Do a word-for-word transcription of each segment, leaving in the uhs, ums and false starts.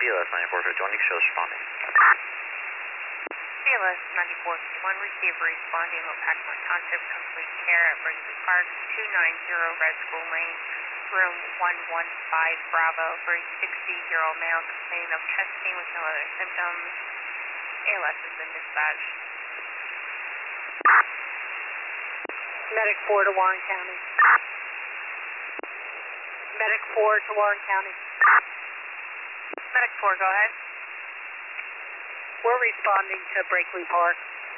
B L S ninety-four fifty-one, you can show us responding. B L S ninety-four fifty-one, receive responding Lopakma Township, complete care at Berkeley Park, two nine zero Red School Lane, room one one five Bravo, for a sixty-year-old male complaining of chest pain with no other symptoms. A L S has been dispatched. Medic four to Warren County. Medic four to Warren County. Medic four, go ahead. We're responding to Berkeley Park.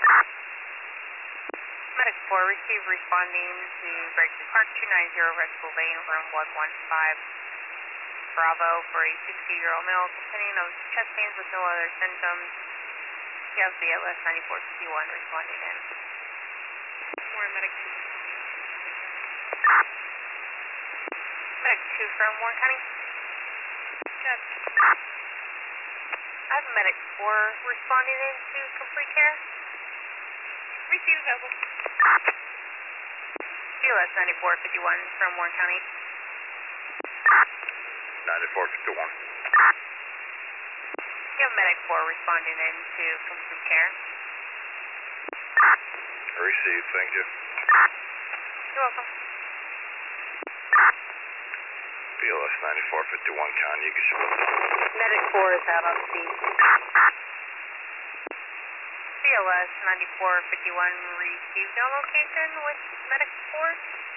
Medic four, receive responding to Berkeley Park, two nine zero Red School Lane, room one one five Bravo, for a sixty-year-old male complaining of chest pains with no other symptoms. You have B L S ninety-four fifty-one responding in. Warren Medic two. Medic two from Warren County. Good. I have Medic four responding in to complete care. Receive double. B L S ninety-four fifty-one from Warren County. ninety-four fifty-one. You have Medic four responding in to complete care. Received, thank you. You're welcome. B L S ninety-four fifty-one, Con, you can show us. Medic four is out on scene. B L S ninety-four fifty-one received no location with Medic four.